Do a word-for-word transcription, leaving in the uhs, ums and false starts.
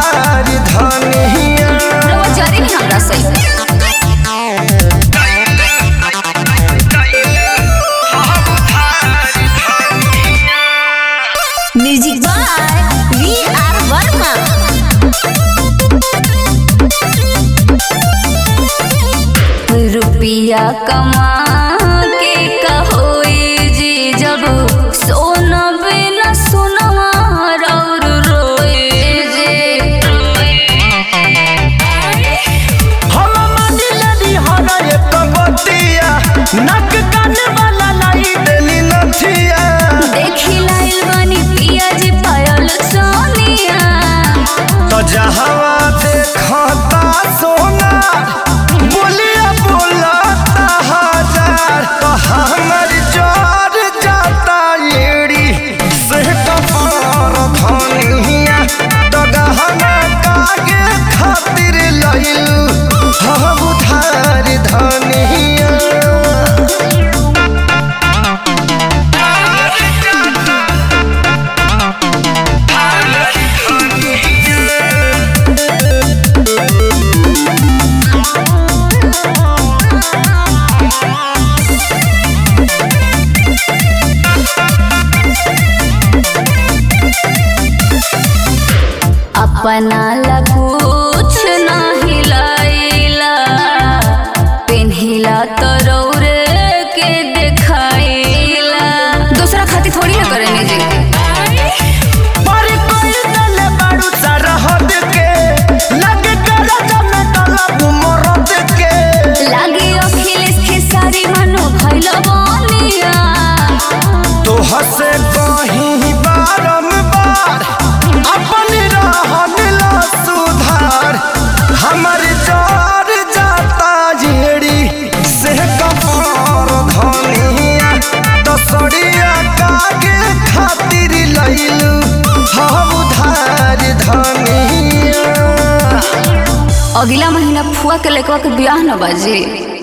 उधार धनिया जरी नहीं हमरा सही music by V R Verma. रुपया कमा के कहोई जी जब सोना बिना सोनवा और रोए जे हम मानिलनी हर एक बतिया नक कान वाला लाई देली नथिया देखी लाइल बानी पिया जी पायल सोनिया तो जहावा देखता सोना बोलिया बोलता हजार तो हमर जोर जाता एड़ी से कपार धनिया तो गहना कागे खातिर लइलू हम उधार धनिया अपना ला कुछ नहीं लाइला पेन्हिला तो रौरे के देखाइला दूसरा खातिर थोड़ी ना करेंगे जी पर कोई दले बाड़ू सरहद के लगे कर जम तलब मरद के लागी अखिलेश के सारी मनो भइल बनिया तो हसे कहीं बारंबार अपन रहन ला सुधार हमर जोर जाता जेड़ी से कपार धनिया तो सड़िया कागे खातिर लइलू हम उधार धनिया अगला महीना फुआ के लड़का के ब्याह न बाजी।